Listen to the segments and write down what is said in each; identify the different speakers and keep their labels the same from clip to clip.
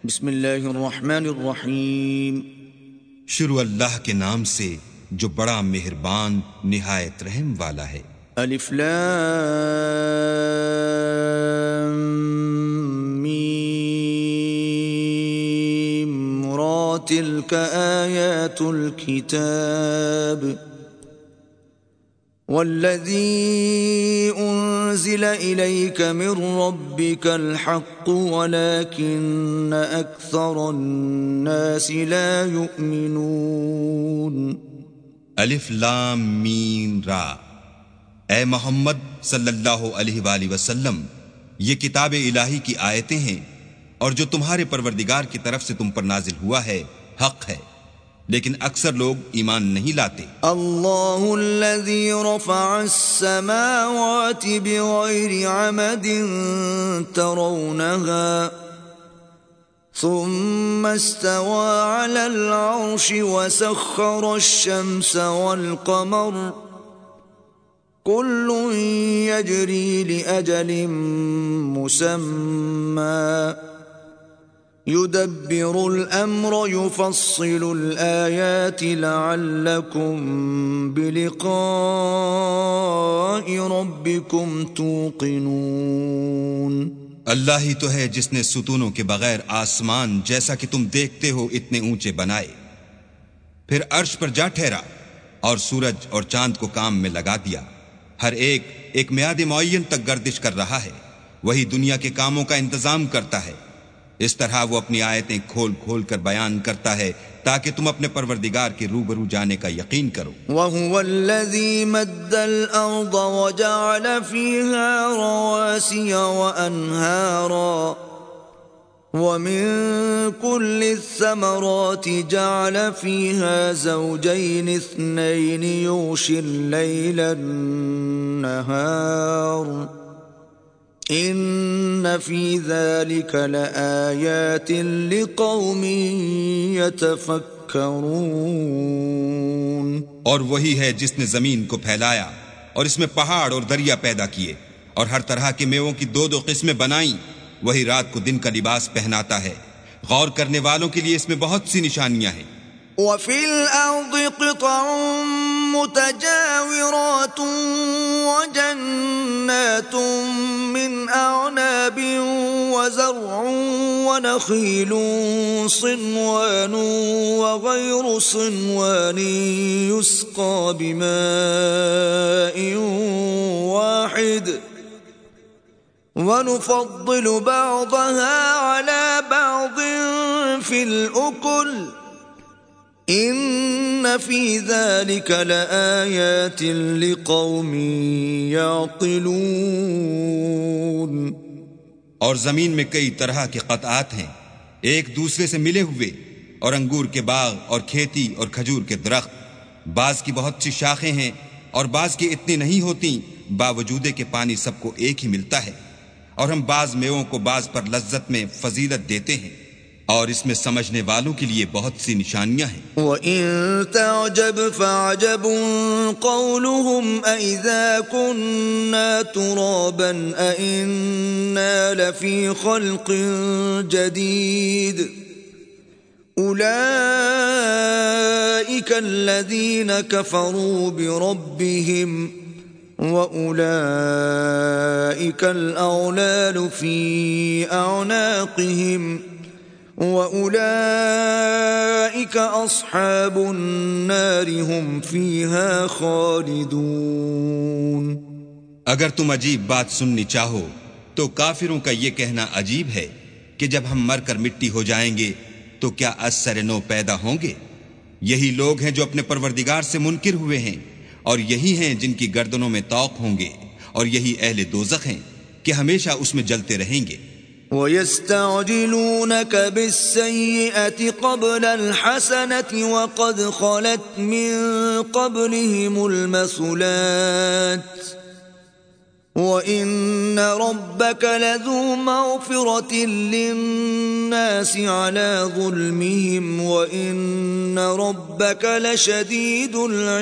Speaker 1: بسم اللہ الرحمن الرحیم۔
Speaker 2: شروع اللہ کے نام سے جو بڑا مہربان نہایت رحم والا ہے۔
Speaker 1: الف لام میم را تلک آیات الكتاب والذی انزل الیک من ربک الحق ولکن اکثر الناس لا یؤمنون۔
Speaker 2: الف لام میم را، اے محمد صلی اللہ علیہ وآلہ وسلم، یہ کتاب الہی کی آیتیں ہیں اور جو تمہارے پروردگار کی طرف سے تم پر نازل ہوا ہے حق ہے، لیکن اکثر لوگ ایمان نہیں لاتے۔
Speaker 1: اللہ الذی رفع السماوات بغیر عمد ترونها ثم استوى على العرش وسخر الشمس والقمر كل يجري لأجل مسمى يدبر الأمر يفصل الآيات لعلكم بلقاء ربكم توقنون۔
Speaker 2: اللہ ہی تو ہے جس نے ستونوں کے بغیر آسمان جیسا کہ تم دیکھتے ہو اتنے اونچے بنائے، پھر عرش پر جا ٹھہرا اور سورج اور چاند کو کام میں لگا دیا، ہر ایک میعاد معین تک گردش کر رہا ہے، وہی دنیا کے کاموں کا انتظام کرتا ہے۔ اس طرح وہ اپنی آیتیں کھول کھول کر بیان کرتا ہے تاکہ تم اپنے پروردگار کے روبرو جانے کا یقین کرو۔
Speaker 1: وَهُوَ الَّذِي مَدَّ الْأَرْضَ وَجَعَلَ فِيهَا رَوَاسِيَ وَأَنْهَارًا وَمِن كُلِّ الثَّمَرَاتِ جَعَلَ فِيهَا زَوْجَيْنِ اثْنَيْنِ يُغْشِي اللَّيْلَ النَّهَارَ ان فی ذلک لآیات لقوم یتفکرون۔
Speaker 2: اور وہی ہے جس نے زمین کو پھیلایا اور اس میں پہاڑ اور دریا پیدا کیے اور ہر طرح کے میووں کی دو قسمیں بنائیں، وہی رات کو دن کا لباس پہناتا ہے، غور کرنے والوں کے لیے اس میں بہت سی نشانیاں ہیں۔
Speaker 1: وَفِي الْأَرْضِ قِطَعٌ مُتَجَاوِرَاتٌ وَجَنَّاتٌ مِّنْ أَعْنَابٍ وَزَرْعٌ وَنَخِيلٌ صِنْوَانٌ وَغَيْرُ صِنْوَانٍ يُسْقَى بِمَاءٍ وَاحِدٍ وَنُفَضِّلُ بَعْضَهَا عَلَى بَعْضٍ فِي الْأُكُلِ ان فی ذلک لآیات لقوم یعقلون۔
Speaker 2: اور زمین میں کئی طرح کے قطعات ہیں ایک دوسرے سے ملے ہوئے، اور انگور کے باغ اور کھیتی اور کھجور کے درخت، بعض کی بہت سی شاخیں ہیں اور بعض کی اتنی نہیں ہوتی، باوجود کہ پانی سب کو ایک ہی ملتا ہے، اور ہم بعض میووں کو بعض پر لذت میں فضیلت دیتے ہیں، اور اس میں سمجھنے والوں کے لیے بہت سی نشانیاں ہیں۔
Speaker 1: وَإِن تَعْجَبْ فَعَجَبٌ قَوْلُهُمْ أَإِذَا كُنَّا تُرَابًا أَإِنَّا لَفِي خَلْقٍ جَدِيدٍ أُولَئِكَ الَّذِينَ كَفَرُوا بِرَبِّهِمْ وَأُولَئِكَ الْأَغْلَالُ فِي أَعْنَاقِهِمْ وَأُولَئِكَ أَصْحَابُ النَّارِ هُمْ فِيهَا خَالِدُونَ۔
Speaker 2: اگر تم عجیب بات سننی چاہو تو کافروں کا یہ کہنا عجیب ہے کہ جب ہم مر کر مٹی ہو جائیں گے تو کیا از سر نو پیدا ہوں گے؟ یہی لوگ ہیں جو اپنے پروردگار سے منکر ہوئے ہیں، اور یہی ہیں جن کی گردنوں میں طوق ہوں گے، اور یہی اہل دوزخ ہیں کہ ہمیشہ اس میں جلتے رہیں گے۔
Speaker 1: وَيَسْتَعْجِلُونَكَ بِالسَّيِّئَةِ قَبْلَ الْحَسَنَةِ وَقَدْ خَلَتْ مِن قَبْلِهِمُ الْمَثُلَاتُ وَإِنَّ رَبَّكَ لَذُو مَغْفِرَةٍ لِلنَّاسِ عَلَى ظُلْمِهِمْ وَإِنَّ رَبَّكَ لَشَدِيدُ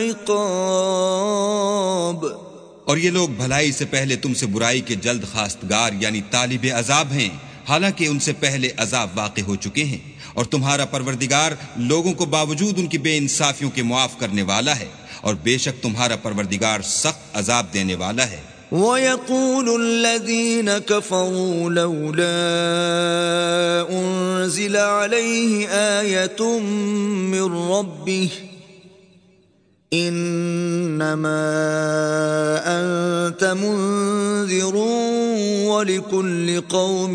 Speaker 1: الْعِقَابِ۔
Speaker 2: اور یہ لوگ بھلائی سے پہلے تم سے برائی کے جلد خواستگار یعنی طالب عذاب ہیں، حالانکہ ان سے پہلے عذاب واقع ہو چکے ہیں، اور تمہارا پروردگار لوگوں کو باوجود ان کی بے انصافیوں کے معاف کرنے والا ہے، اور بے شک تمہارا پروردگار سخت عذاب دینے والا ہے۔
Speaker 1: وَيَقُولُ الَّذِينَ كَفَرُوا لَوْلَا أُنزِلَ عَلَيْهِ آيَةٌ مِّن رَّبِّهِ إِنَّمَا أَنتَ مُنذِرٌ وَلِكُلِّ قَوْمٍ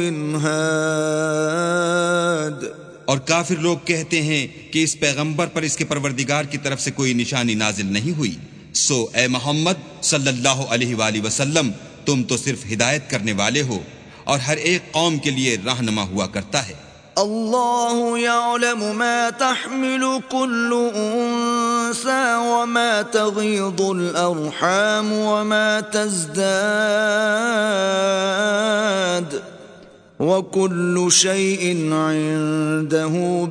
Speaker 1: هَادٍ۔
Speaker 2: اور کافر لوگ کہتے ہیں کہ اس پیغمبر پر اس کے پروردگار کی طرف سے کوئی نشانی نازل نہیں ہوئی، سو اے محمد صلی اللہ علیہ وآلہ وسلم تم تو صرف ہدایت کرنے والے ہو، اور ہر ایک قوم کے لیے رہنما ہوا کرتا ہے۔
Speaker 1: اللہ يعلم ما تحمل كل انثى وما تغيض الارحام وما تزداد وكل شيء عنده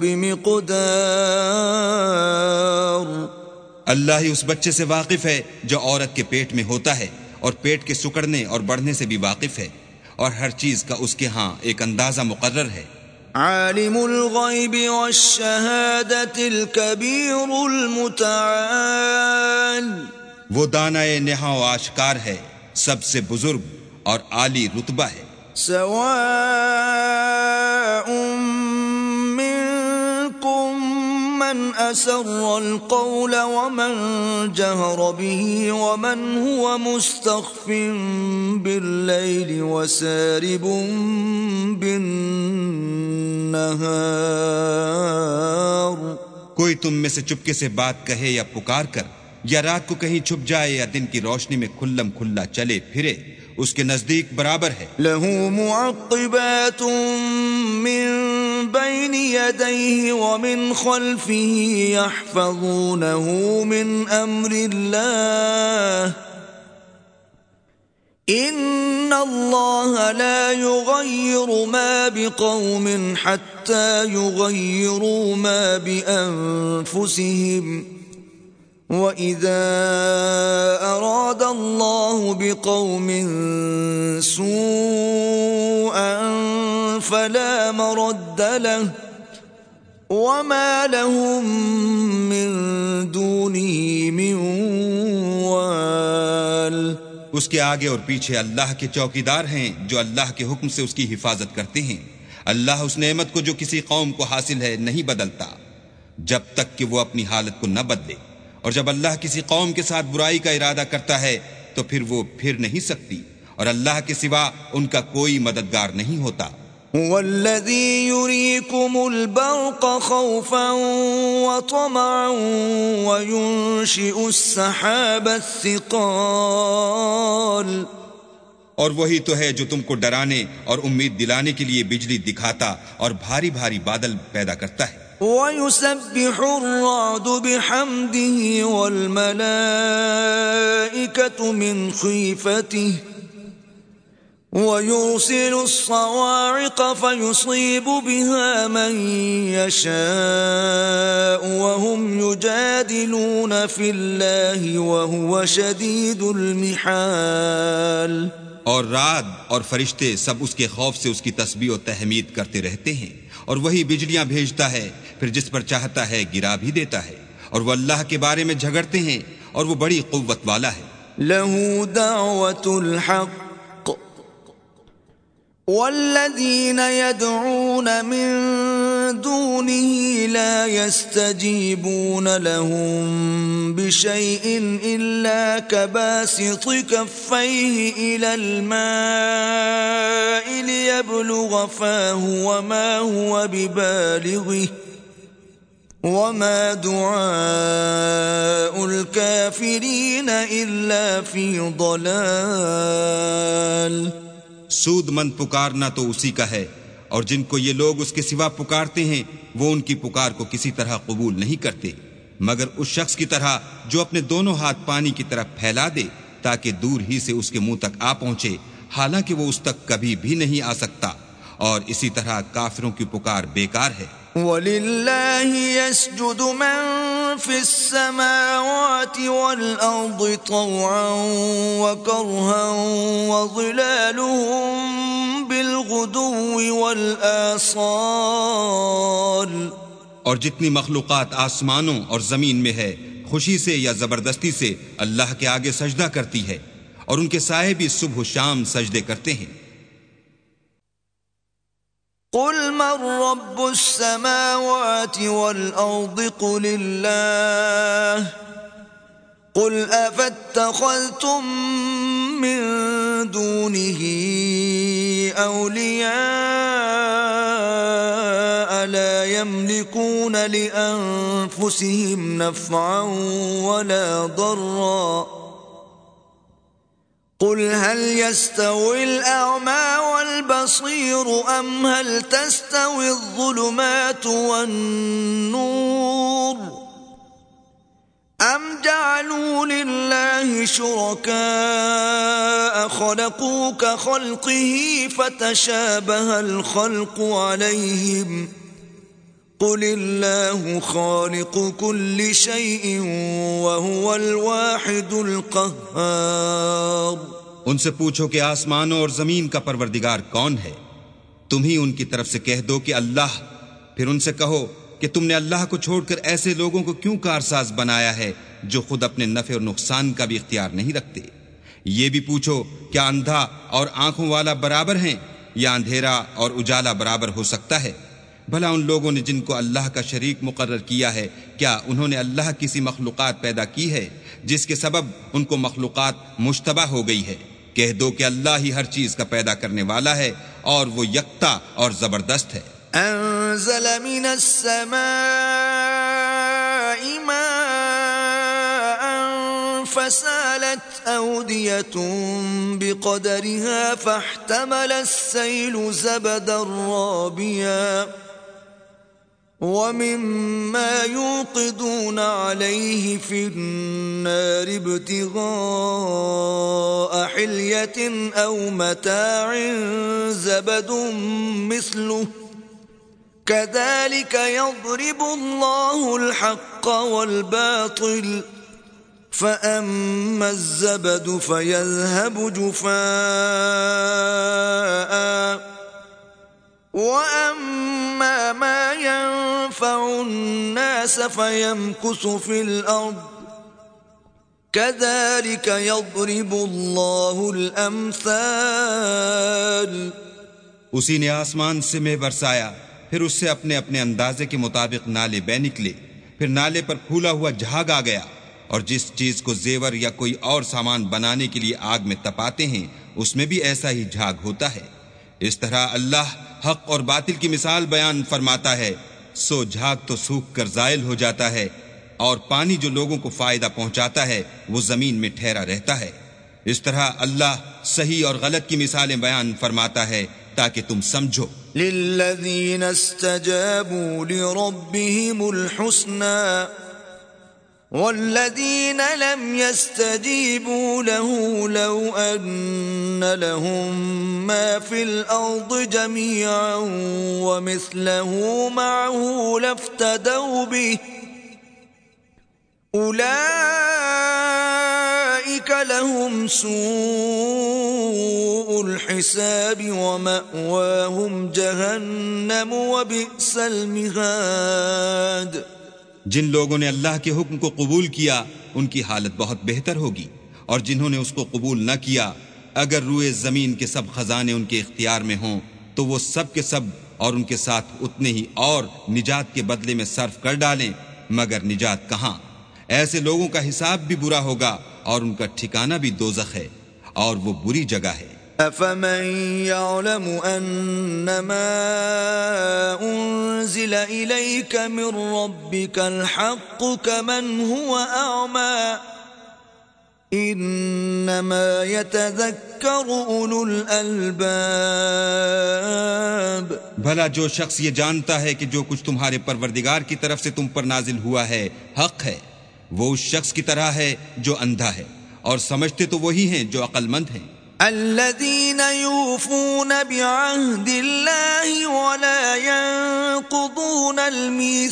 Speaker 1: بمقدار۔
Speaker 2: اللہ ہی اس بچے سے واقف ہے جو عورت کے پیٹ میں ہوتا ہے، اور پیٹ کے سکڑنے اور بڑھنے سے بھی واقف ہے، اور ہر چیز کا اس کے ہاں ایک اندازہ مقرر ہے۔
Speaker 1: عالم الغیب والشہادۃ الکبیر المتعال۔
Speaker 2: وہ دانائے نہا و آشکار ہے، سب سے بزرگ اور عالی رتبہ ہے۔
Speaker 1: سواء منکم من اسر القول ومن جہر به ومن هو مستخف باللیل وسارب بالنہار۔
Speaker 2: کوئی تم میں سے چپکے سے بات کہے یا پکار کر، یا رات کو کہیں چھپ جائے یا دن کی روشنی میں کھلم کھلا چلے پھرے، اس کے نزدیک برابر ہے۔
Speaker 1: لہ معقبات من بین یدیہ ومن خلفہ یحفظونہ من امر اللہ ان اللہ لا یغیر ما بقوم حتی یغیروا ما بانفسہم وَإِذَا أَرَادَ اللَّهُ بِقَوْمٍ سُوءًا فَلَا مَرَدَّ لَهُ وَمَا لَهُم مِّن دُونِهِ مِن وَالٍ۔
Speaker 2: اس کے آگے اور پیچھے اللہ کے چوکیدار ہیں جو اللہ کے حکم سے اس کی حفاظت کرتے ہیں۔ اللہ اس نعمت کو جو کسی قوم کو حاصل ہے نہیں بدلتا جب تک کہ وہ اپنی حالت کو نہ بدلے، اور جب اللہ کسی قوم کے ساتھ برائی کا ارادہ کرتا ہے تو پھر وہ پھر نہیں سکتی، اور اللہ کے سوا ان کا کوئی مددگار نہیں ہوتا۔
Speaker 1: والذی یریکم البرق خوفا وطمعا وینشئ السحاب الثقال۔
Speaker 2: اور وہی تو ہے جو تم کو ڈرانے اور امید دلانے کے لیے بجلی دکھاتا اور بھاری بھاری بادل پیدا کرتا ہے۔
Speaker 1: وَيُسَبِّحُ الرَّعْدُ بِحَمْدِهِ وَالْمَلَائِكَةُ مِنْ خِيفَتِهِ وَيُرْسِلُ الصَّوَاعِقَ فَيُصِيبُ بِهَا مَنْ يَشَاءُ وَهُمْ يُجَادِلُونَ فِي اللَّهِ وَهُوَ شَدِيدُ الْمِحَالِ۔
Speaker 2: اور رعد اور فرشتے سب اس کے خوف سے اس کی تسبیح و تحمید کرتے رہتے ہیں، اور وہی بجلیاں بھیجتا ہے، پھر جس پر چاہتا ہے گرا بھی دیتا ہے، اور وہ اللہ کے بارے میں جھگڑتے ہیں، اور وہ بڑی قوت والا ہے۔
Speaker 1: لہ دعوت الحق والذین يدعون من دونه لا يستجيبون لهم بشيء إلا كباسط كفيه إلى الماء ليبلغ فاه وما هو ببالغه وما دعاء الكافرين إلا في ضلال۔
Speaker 2: سود مند پکارنا تو اسی کا ہے، اور جن کو یہ لوگ اس کے سوا پکارتے ہیں وہ ان کی پکار کو کسی طرح قبول نہیں کرتے، مگر اس شخص کی طرح جو اپنے دونوں ہاتھ پانی کی طرف پھیلا دے تاکہ دور ہی سے اس کے منہ تک آ پہنچے، حالانکہ وہ اس تک کبھی بھی نہیں آ سکتا، اور اسی طرح کافروں کی پکار بیکار ہے۔
Speaker 1: وَلِلَّهِ يَسْجُدُ مَن فِي السَّمَاوَاتِ وَالْأَرْضِ طَوْعًا وَكَرْهًا وَظِلَالُهُم بِالْغُدُوِّ بالغدو والآصال.
Speaker 2: اور جتنی مخلوقات آسمانوں اور زمین میں ہے خوشی سے یا زبردستی سے اللہ کے آگے سجدہ کرتی ہے، اور ان کے سائے بھی صبح و شام سجدے کرتے ہیں.
Speaker 1: قل من رب السماوات والأرض قل الله قل أفاتخذتم من دونه أولياء لا يملكون لأنفسهم نفعا ولا ضرا قل هل يستوي الأعمى والبصير أم هل تستوي الظلمات والنور أم جعلوا لله شركاء خلقوا كخلقه فتشابه الخلق عليهم قل الله خالق كل شيء وهو الواحد القهار.
Speaker 2: ان سے پوچھو کہ آسمانوں اور زمین کا پروردگار کون ہے؟ تم ہی ان کی طرف سے کہہ دو کہ اللہ. پھر ان سے کہو کہ تم نے اللہ کو چھوڑ کر ایسے لوگوں کو کیوں کارساز بنایا ہے جو خود اپنے نفع اور نقصان کا بھی اختیار نہیں رکھتے؟ یہ بھی پوچھو کیا اندھا اور آنکھوں والا برابر ہیں یا اندھیرا اور اجالا برابر ہو سکتا ہے؟ بھلا ان لوگوں نے جن کو اللہ کا شریک مقرر کیا ہے، کیا انہوں نے اللہ کسی مخلوقات پیدا کی ہے جس کے سبب ان کو مخلوقات مشتبہ ہو گئی ہے؟ کہہ دو کہ اللہ ہی ہر چیز کا پیدا کرنے والا ہے اور وہ یکتا اور زبردست ہے.
Speaker 1: انزل من السماء ماء فسالت أودية بقدرها فاحتمل السيل زبدا رابيا ومما يوقدون عليه في النار ابتغاء حلية أو متاع زبد مثله كذلك يضرب الله الحق والباطل فأما الزبد فيذهب جفاء وأما ما ينفع الناس فيمكث في الأرض كذلك يضرب الله الأمثال.
Speaker 2: اسی نے آسمان سے مے برسایا، پھر اس سے اپنے اپنے اندازے کے مطابق نالے بہ نکلے، پھر نالے پر پھولا ہوا جھاگ آ گیا، اور جس چیز کو زیور یا کوئی اور سامان بنانے کے لیے آگ میں تپاتے ہیں اس میں بھی ایسا ہی جھاگ ہوتا ہے. اس طرح اللہ حق اور باطل کی مثال بیان فرماتا ہے. سو جھاگ تو سوکھ کر زائل ہو جاتا ہے، اور پانی جو لوگوں کو فائدہ پہنچاتا ہے وہ زمین میں ٹھہرا رہتا ہے. اس طرح اللہ صحیح اور غلط کی مثالیں بیان فرماتا ہے تاکہ تم سمجھو.
Speaker 1: للذین استجابوا لربهم الحسنى والذين لم يستجيبوا له لو أن لهم ما في الأرض جميعا ومثله معه لافتدوا به أولئك لهم سوء الحساب ومأواهم جهنم وبئس المهاد.
Speaker 2: جن لوگوں نے اللہ کے حکم کو قبول کیا ان کی حالت بہت بہتر ہوگی، اور جنہوں نے اس کو قبول نہ کیا اگر روئے زمین کے سب خزانے ان کے اختیار میں ہوں تو وہ سب کے سب اور ان کے ساتھ اتنے ہی اور نجات کے بدلے میں صرف کر ڈالیں، مگر نجات کہاں. ایسے لوگوں کا حساب بھی برا ہوگا اور ان کا ٹھکانہ بھی دوزخ ہے، اور وہ بری جگہ ہے.
Speaker 1: أفمن يعلم أنما أنزل إليك من ربك الحق كمن هو أعمى إنما يتذكر أولو الألباب.
Speaker 2: بھلا جو شخص یہ جانتا ہے کہ جو کچھ تمہارے پروردگار کی طرف سے تم پر نازل ہوا ہے حق ہے، وہ اس شخص کی طرح ہے جو اندھا ہے، اور سمجھتے تو وہی ہیں جو عقل مند ہیں.
Speaker 1: الذين يوفون بعهد الله ولا ينقضون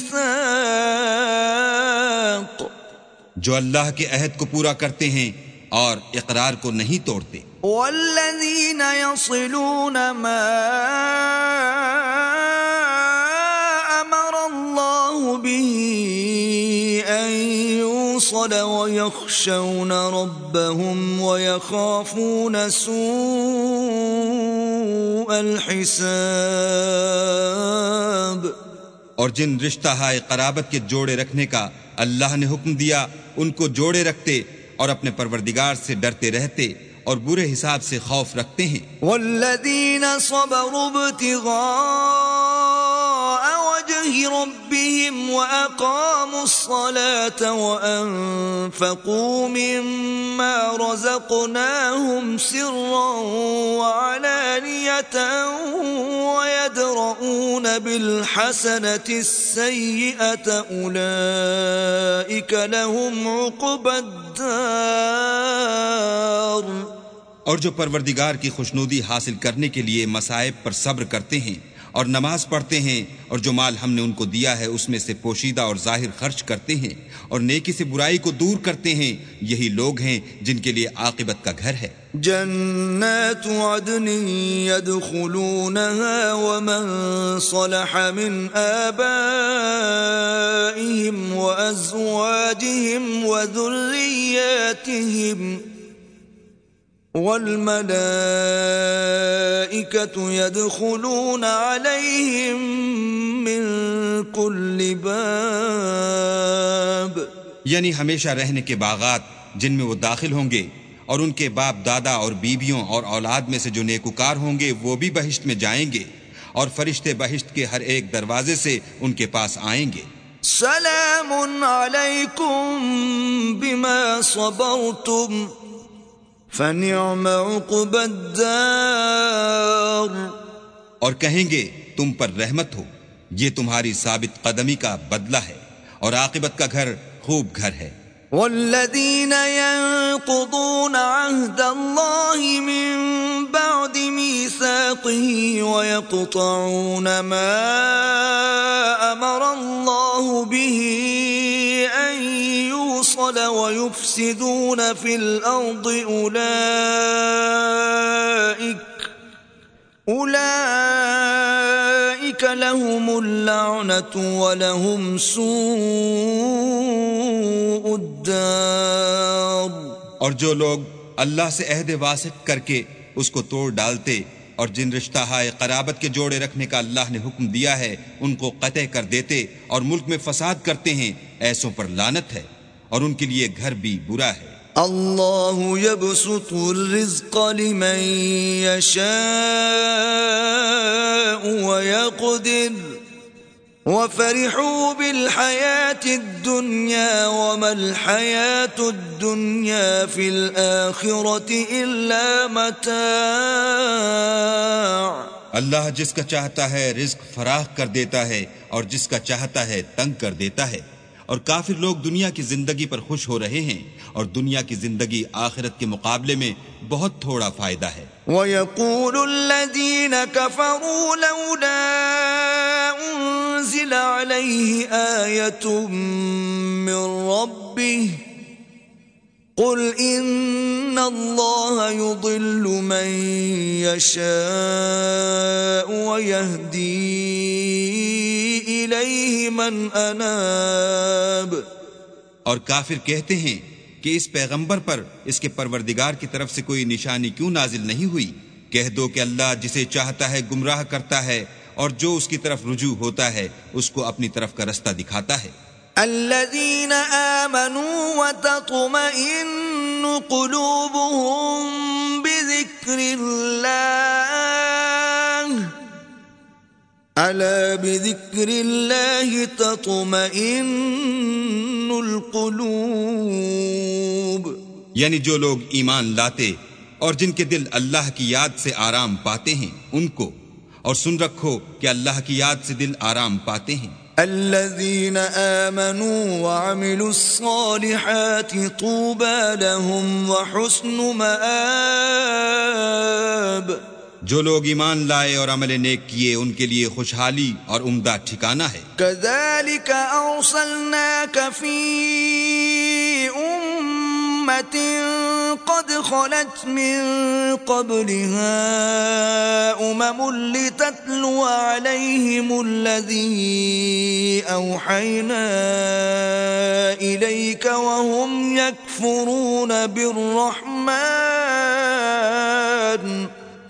Speaker 1: الميثاق.
Speaker 2: جو اللہ کے عہد کو پورا کرتے ہیں اور اقرار کو نہیں توڑتے.
Speaker 1: والذین یصلون ما امر اللہ به ان یوصل ویخشون ربهم ویخافون سوء الحساب.
Speaker 2: اور جن رشتہ ہائے قرابت کے جوڑے رکھنے کا اللہ نے حکم دیا ان کو جوڑے رکھتے اور اپنے پروردگار سے ڈرتے رہتے اور برے حساب سے خوف رکھتے ہیں.
Speaker 1: والذین صبروا ابتغاء وجه ربهم وأقاموا الصلاة وأنفقوا مما رزقناهم سرا وعلانية ويدرؤون بالحسنة السيئة أولئك لهم عقبى الدار.
Speaker 2: اور جو پروردگار کی خوشنودی حاصل کرنے کے لیے مصائب پر صبر کرتے ہیں اور نماز پڑھتے ہیں اور جو مال ہم نے ان کو دیا ہے اس میں سے پوشیدہ اور ظاہر خرچ کرتے ہیں اور نیکی سے برائی کو دور کرتے ہیں، یہی لوگ ہیں جن کے لیے عاقبت کا گھر ہے.
Speaker 1: جنات عدن يدخلونها ومن صلح من آبائهم وأزواجهم وذرياتهم والملائكة يدخلون عليهم من كل باب.
Speaker 2: یعنی ہمیشہ رہنے کے باغات جن میں وہ داخل ہوں گے، اور ان کے باپ دادا اور بیویوں اور اولاد میں سے جو نیکوکار ہوں گے وہ بھی بہشت میں جائیں گے، اور فرشتے بہشت کے ہر ایک دروازے سے ان کے پاس آئیں گے.
Speaker 1: سلام علیکم بما صبرتم فنعم عقبى الدار.
Speaker 2: اور کہیں گے تم پر رحمت ہو، یہ تمہاری ثابت قدمی کا بدلہ ہے، اور عاقبت کا گھر خوب گھر ہے.
Speaker 1: والذین ينقضون عهد الله من بعد ميثاقه ويقطعون ما أمر الله به أن يوصل ويفسدون في الأرض أولئك لهم اللعنة ولهم سوء الدار.
Speaker 2: اور جو لوگ اللہ سے عہد واسق کر کے اس کو توڑ ڈالتے اور جن رشتہ ہائے قرابت کے جوڑے رکھنے کا اللہ نے حکم دیا ہے ان کو قطع کر دیتے اور ملک میں فساد کرتے ہیں، ایسوں پر لعنت ہے اور ان کے لیے گھر بھی برا ہے.
Speaker 1: اللہ يبسط الرزق لمن يشاء ويقدر وفرحوا بالحياة الدنيا وما الحياة الدنيا في الآخرة إلا متاع.
Speaker 2: اللہ جس کا چاہتا ہے رزق فراخ کر دیتا ہے اور جس کا چاہتا ہے تنگ کر دیتا ہے، اور کافر لوگ دنیا کی زندگی پر خوش ہو رہے ہیں اور دنیا کی زندگی آخرت کے مقابلے میں بہت تھوڑا فائدہ ہے.
Speaker 1: وَيَقُولُ الَّذِينَ كَفَرُوا لَوْلَا أُنزِلَ عَلَيْهِ آيَةٌ مِّن رَّبِّهِ قُلْ إِنَّ اللَّهَ يُضِلُّ مَن يَشَاءُ وَيَهْدِي إِلَيْهِ مَنْ أَنَابَ.
Speaker 2: اور کافر کہتے ہیں کہ اس پیغمبر پر اس کے پروردگار کی طرف سے کوئی نشانی کیوں نازل نہیں ہوئی؟ کہہ دو کہ اللہ جسے چاہتا ہے گمراہ کرتا ہے اور جو اس کی طرف رجوع ہوتا ہے اس کو اپنی طرف کا رستہ دکھاتا ہے.
Speaker 1: الذين آمنوا وتطمئن قلوبهم بذكر الله ألا بذكر الله تطمئن القلوب.
Speaker 2: یعنی جو لوگ ایمان لاتے اور جن کے دل اللہ کی یاد سے آرام پاتے ہیں ان کو، اور سن رکھو کہ اللہ کی یاد سے دل آرام پاتے ہیں.
Speaker 1: الذين آمنوا وعملوا الصالحات طوبى لهم وحسن مآب.
Speaker 2: جو لوگ ایمان لائے اور عمل نیک کیے ان کے لیے خوشحالی اور عمدہ ٹھکانہ ہے.
Speaker 1: كذلك أرسلناك في قد خلت من قبلها لتتلو عليهم الذي أوحينا إليك وهم يكفرون بالرحمن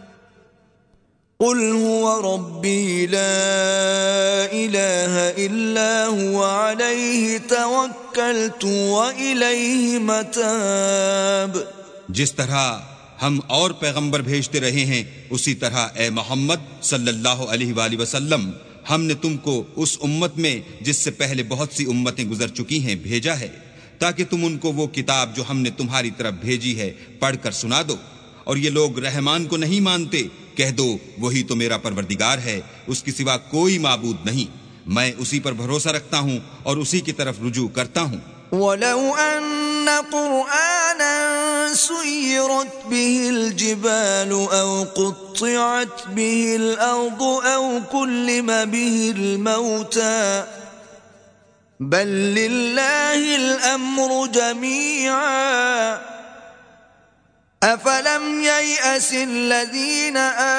Speaker 1: قل هو ربي لا إله إلا هو عليه توكلت وإليه متاب۔
Speaker 2: جس طرح ہم اور پیغمبر بھیجتے رہے ہیں اسی طرح اے محمد صلی اللہ علیہ وآلہ وسلم ہم نے تم کو اس امت میں جس سے پہلے بہت سی امتیں گزر چکی ہیں بھیجا ہے تاکہ تم ان کو وہ کتاب جو ہم نے تمہاری طرف بھیجی ہے پڑھ کر سنا دو، اور یہ لوگ رحمان کو نہیں مانتے، کہہ دو وہی تو میرا پروردگار ہے، اس کی سوا کوئی معبود نہیں، میں اسی پر بھروسہ رکھتا ہوں اور اسی کی طرف رجوع کرتا ہوں۔
Speaker 1: وَلَوْ أَنَّ قُرْآنًا سُيِّرَتْ بِهِ الْجِبَالُ أَوْ قُطِّعَتْ بِهِ الْأَرْضُ أَوْ كُلِّمَ بِهِ الْمَوْتَى بَل لِّلَّهِ الْأَمْرُ جَمِيعًا أَفَلَمْ يَيْأَسِ الَّذِينَ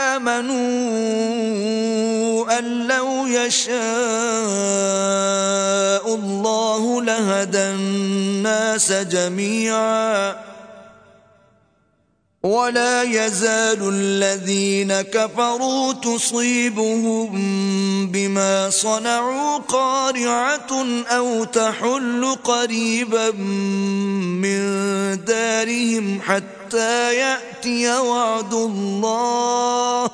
Speaker 1: آمَنُوا أَن لَّوْ يَشَاءُ اللَّهُ لَهَدَى النَّاسَ جَمِيعًا وَلَا يَزَالُ الَّذِينَ كَفَرُوا تُصِيبُهُم بِمَا صَنَعُوا قَارِعَةٌ أَوْ تَحُلُّ قَرِيبًا مِّن دَارِهِمْ حَتَّى يَأْتِيَ وَعْدُ اللَّهِ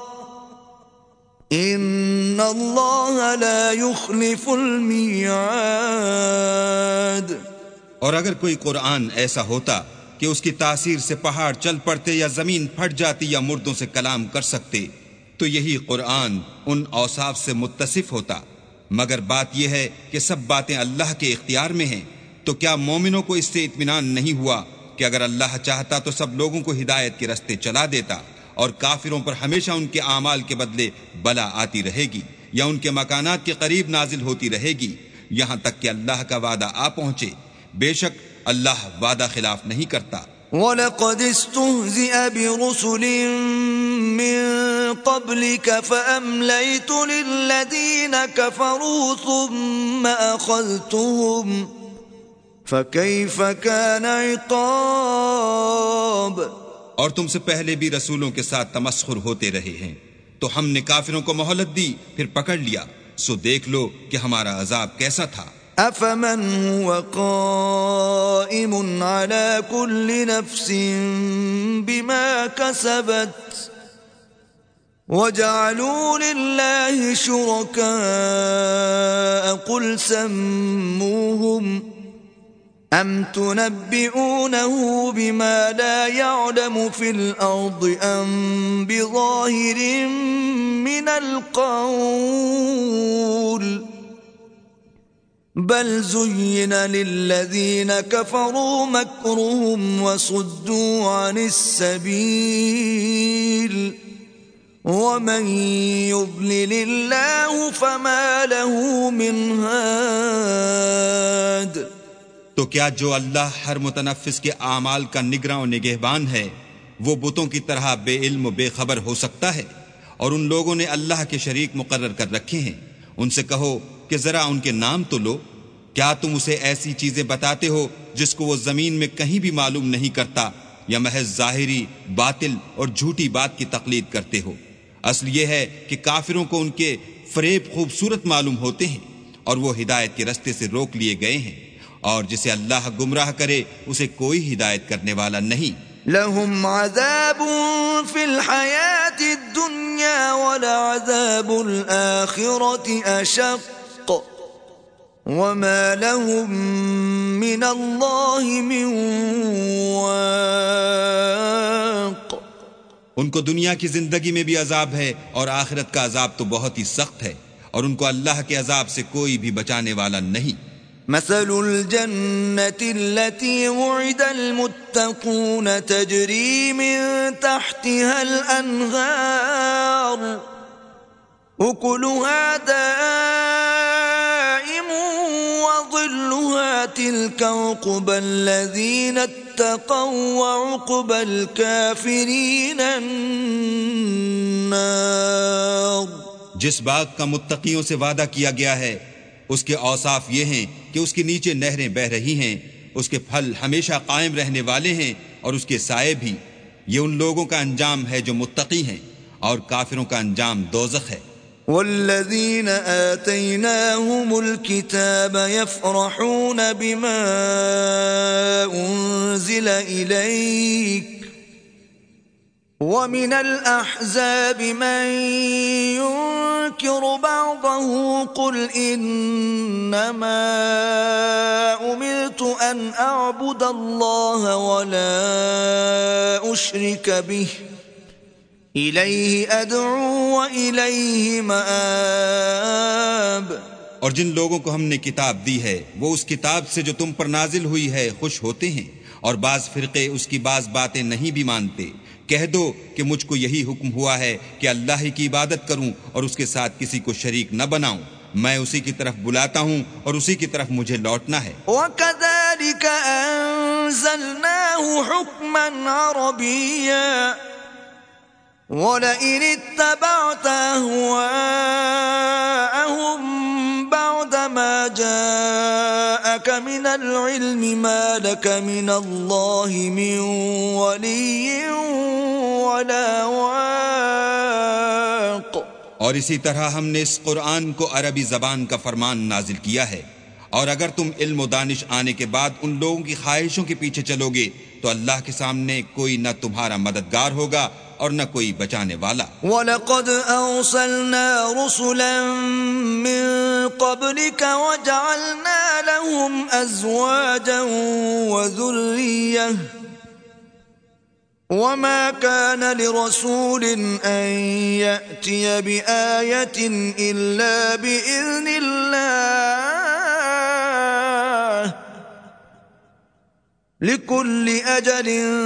Speaker 1: إِنَّ اللَّهَ لَا يُخْلِفُ الْمِيعَادَ۔
Speaker 2: اور اگر کوئی قرآن ایسا ہوتا کہ اس کی تاثیر سے پہاڑ چل پڑتے یا زمین پھٹ جاتی یا مردوں سے کلام کر سکتے تو یہی قرآن ان اوصاف سے متصف ہوتا، مگر بات یہ ہے کہ سب باتیں اللہ کے اختیار میں ہیں، تو کیا مومنوں کو اس سے اطمینان نہیں ہوا کہ اگر اللہ چاہتا تو سب لوگوں کو ہدایت کے رستے چلا دیتا، اور کافروں پر ہمیشہ ان کے اعمال کے بدلے بلا آتی رہے گی یا ان کے مکانات کے قریب نازل ہوتی رہے گی یہاں تک کہ اللہ کا وعدہ آ پہنچے، بے شک اللہ وعدہ خلاف نہیں کرتا۔
Speaker 1: وَلَقَدِ اسْتُهْزِئَ بِرُسُلٍ مِّن قَبْلِكَ فَأَمْلَيْتُ لِلَّذِينَ كَفَرُوا ثُمَّ أَخَذْتُهُمْ فَكَيْفَ كَانَ عِقَابِ۔
Speaker 2: اور تم سے پہلے بھی رسولوں کے ساتھ تمسخر ہوتے رہے ہیں تو ہم نے کافروں کو مہلت دی پھر پکڑ لیا، سو دیکھ لو کہ ہمارا عذاب کیسا تھا۔
Speaker 1: أَفَمَنْ هُوَ قَائِمٌ عَلَى كُلِّ نَفْسٍ بِمَا كَسَبَتْ وَجَعَلُوا لِلَّهِ شُرَكَاءَ قُلْ سَمُّوهُمْ أَمْ تُنَبِّئُونَهُ بِمَا لَا يَعْلَمُ فِي الْأَرْضِ أَمْ بِظَاهِرٍ مِّنَ الْقَوْلِ بل زين للذين كفروا مكرهم وصدوا عن السبيل ومن يضلل الله فما له من هاد۔
Speaker 2: تو کیا جو اللہ ہر متنفس کے اعمال کا نگراں و نگہبان ہے وہ بتوں کی طرح بے علم و بے خبر ہو سکتا ہے؟ اور ان لوگوں نے اللہ کے شریک مقرر کر رکھے ہیں، ان سے کہو کہ ذرا ان کے نام تو لو، کیا تم اسے ایسی چیزیں بتاتے ہو جس کو وہ زمین میں کہیں بھی معلوم نہیں کرتا، یا محض ظاہری باطل اور جھوٹی بات کی تقلید کرتے ہو؟ اصل یہ ہے کہ کافروں کو ان کے فریب خوبصورت معلوم ہوتے ہیں اور وہ ہدایت کے رستے سے روک لیے گئے ہیں، اور جسے اللہ گمراہ کرے اسے کوئی ہدایت کرنے والا نہیں۔
Speaker 1: لهم عذاب في الحياة الدنيا ولعذاب الآخرة أشق وما لهم من الله من واق۔
Speaker 2: ان کو دنیا کی زندگی میں بھی عذاب ہے اور آخرت کا عذاب تو بہت ہی سخت ہے، اور ان کو اللہ کے عذاب سے کوئی بھی بچانے والا نہیں۔
Speaker 1: مثل الجنة التي وعد المتقون تجري من تحتها الأنهار أكلها دائم وظلها تلك عقبى الذين اتقوا وعقبى الكافرين النار.
Speaker 2: جس باغ کا متقیوں سے وعدہ کیا گیا ہے اس کے اوصاف یہ ہیں کہ اس کے نیچے نہریں بہ رہی ہیں، اس کے پھل ہمیشہ قائم رہنے والے ہیں اور اس کے سائے بھی. یہ ان لوگوں کا انجام ہے جو متقی ہیں، اور کافروں کا انجام دوزخ ہے.
Speaker 1: والذين آتيناهم الكتاب يفرحون بما أنزل إليك ومن الأحزاب من ينكر بعضه قل إنما أمرت أن أعبد الله ولا أشرك به إليه أدعو وإليه مآب.
Speaker 2: اور جن لوگوں کو ہم نے کتاب دی ہے وہ اس کتاب سے جو تم پر نازل ہوئی ہے خوش ہوتے ہیں، اور بعض فرقے اس کی بعض باتیں نہیں بھی مانتے. کہہ دو کہ مجھ کو یہی حکم ہوا ہے کہ اللہ ہی کی عبادت کروں اور اس کے ساتھ کسی کو شریک نہ بناؤں. میں اسی کی طرف بلاتا ہوں اور اسی کی طرف مجھے لوٹنا ہے.
Speaker 1: وَكَذَلِكَ أَنزَلْنَاهُ حُكْمًا عَرَبِيًّا وَلَئِنِ اتَّبَعْتَ أَهْوَاءَهُمْ بَعْدَمَا جَاءَكَ مِنَ الْعِلْمِ مَا لَكَ مِنَ اللَّهِ مِنْ وَلِيٍّ وَلَا وَاقٍ.
Speaker 2: اور اسی طرح ہم نے اس قرآن کو عربی زبان کا فرمان نازل کیا ہے، اور اگر تم علم و دانش آنے کے بعد ان لوگوں کی خواہشوں کے پیچھے چلو گے تو اللہ کے سامنے کوئی نہ تمہارا مددگار ہوگا اور نہ کوئی بچانے والا.
Speaker 1: وَلَقَدْ أَرْسَلْنَا رُسُلًا مِّن قَبْلِكَ وَجَعَلْنَا لَهُمْ أَزْوَاجًا وَذُرِّيَّةً وَمَا كَانَ لِرَسُولٍ أَن يَأْتِيَ بِآيَةٍ إِلَّا بِإِذْنِ اللَّهِ لِكُلِّ أَجَلٍ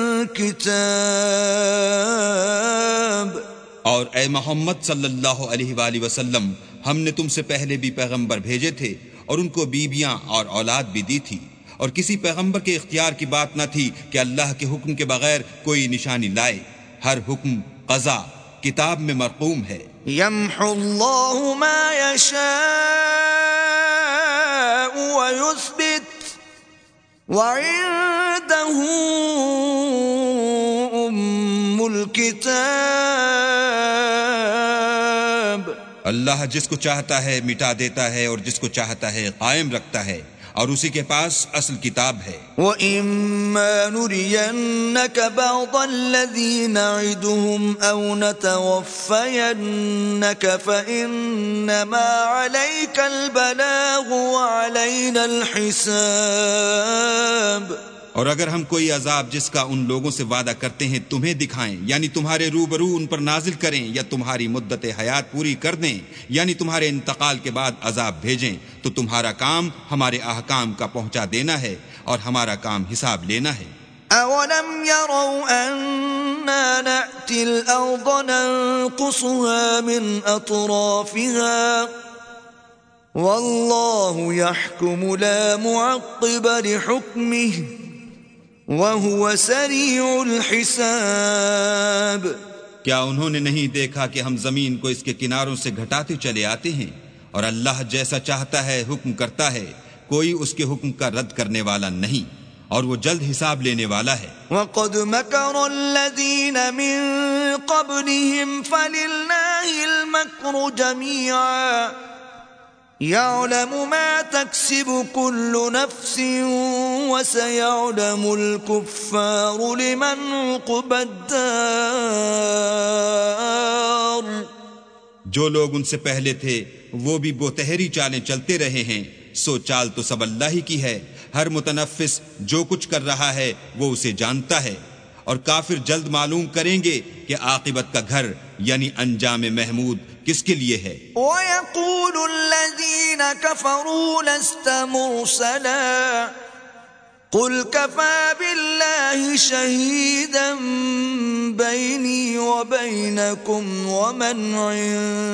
Speaker 1: كِتَابٌ.
Speaker 2: اور اے محمد صلی اللہ علیہ وآلہ وسلم، ہم نے تم سے پہلے بھی پیغمبر بھیجے تھے اور ان کو بیویاں اور اولاد بھی دی تھی، اور کسی پیغمبر کے اختیار کی بات نہ تھی کہ اللہ کے حکم کے بغیر کوئی نشانی لائے. ہر حکم قضا کتاب میں مرقوم ہے.
Speaker 1: يَمْحُو اللَّهُ مَا يَشَاءُ وَيُثْبِتُ وَعِندَهُ أُمُّ الْكِتَابِ.
Speaker 2: اللہ جس کو چاہتا ہے مٹا دیتا ہے اور جس کو چاہتا ہے قائم رکھتا ہے، اور اسی کے پاس اصل کتاب ہے.
Speaker 1: وَإِمَّا نُرِيَنَّكَ بَعْضَ الَّذِي نَعِدُهُمْ أَوْ نَتَوَفَّيَنَّكَ فَإِنَّمَا عَلَيْكَ الْبَلَاغُ وَعَلَيْنَا الْحِسَابُ.
Speaker 2: اور اگر ہم کوئی عذاب جس کا ان لوگوں سے وعدہ کرتے ہیں تمہیں دکھائیں، یعنی تمہارے روبرو ان پر نازل کریں، یا تمہاری مدت حیات پوری کر دیں، یعنی تمہارے انتقال کے بعد عذاب بھیجیں، تو تمہارا کام ہمارے احکام کا پہنچا دینا ہے اور ہمارا کام حساب لینا ہے.
Speaker 1: أَوَلَمْ يَرَوْا أَنَّا نَأْتِي الْأَرْضَ نَنقُصُهَا مِنْ أَطْرَافِهَا وَاللَّهُ يَحْكُمُ لَا مُعَقِّبَ لِحُكْمِهِ وَهُوَ سَرِيعُ الْحِسَابِ.
Speaker 2: کیا انہوں نے نہیں دیکھا کہ ہم زمین کو اس کے کناروں سے گھٹاتے چلے آتے ہیں، اور اللہ جیسا چاہتا ہے حکم کرتا ہے، کوئی اس کے حکم کا رد کرنے والا نہیں، اور وہ جلد حساب لینے والا ہے.
Speaker 1: وَقَدْ مَكَرَ الَّذِينَ مِن قَبْلِهِمْ فَلِلَّهِ الْمَكْرُ جَمِيعًا يَعْلَمُ مَا تَكْسِبُ كُلُّ نَفْسٍ وَسَيَعْلَمُ الْكُفَّارُ لِمَنْ عُقْبَى الدَّارِ.
Speaker 2: جو لوگ ان سے پہلے تھے وہ بھی بہتری چالیں چلتے رہے ہیں، سو چال تو سب اللہ ہی کی ہے. ہر متنفس جو کچھ کر رہا ہے وہ اسے جانتا ہے، اور کافر جلد معلوم کریں گے کہ عاقبت کا گھر یعنی انجام محمود کس کے لیے ہے.
Speaker 1: وَيَقُولُ الَّذِينَ كَفَرُوا لَسْتَ مُرْسَلًا قُلْ كَفَى بِاللَّهِ شَهِيدًا بَيْنِي وَبَيْنَكُمْ وَمَنْ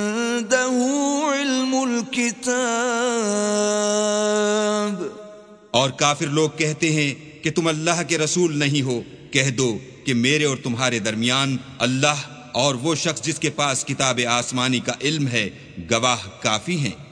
Speaker 1: عِندَهُ عِلْمُ الْكِتَابِ.
Speaker 2: اور کافر لوگ کہتے ہیں کہ تم اللہ کے رسول نہیں ہو، کہہ دو کہ میرے اور تمہارے درمیان اللہ اور وہ شخص جس کے پاس کتاب آسمانی کا علم ہے گواہ کافی ہیں۔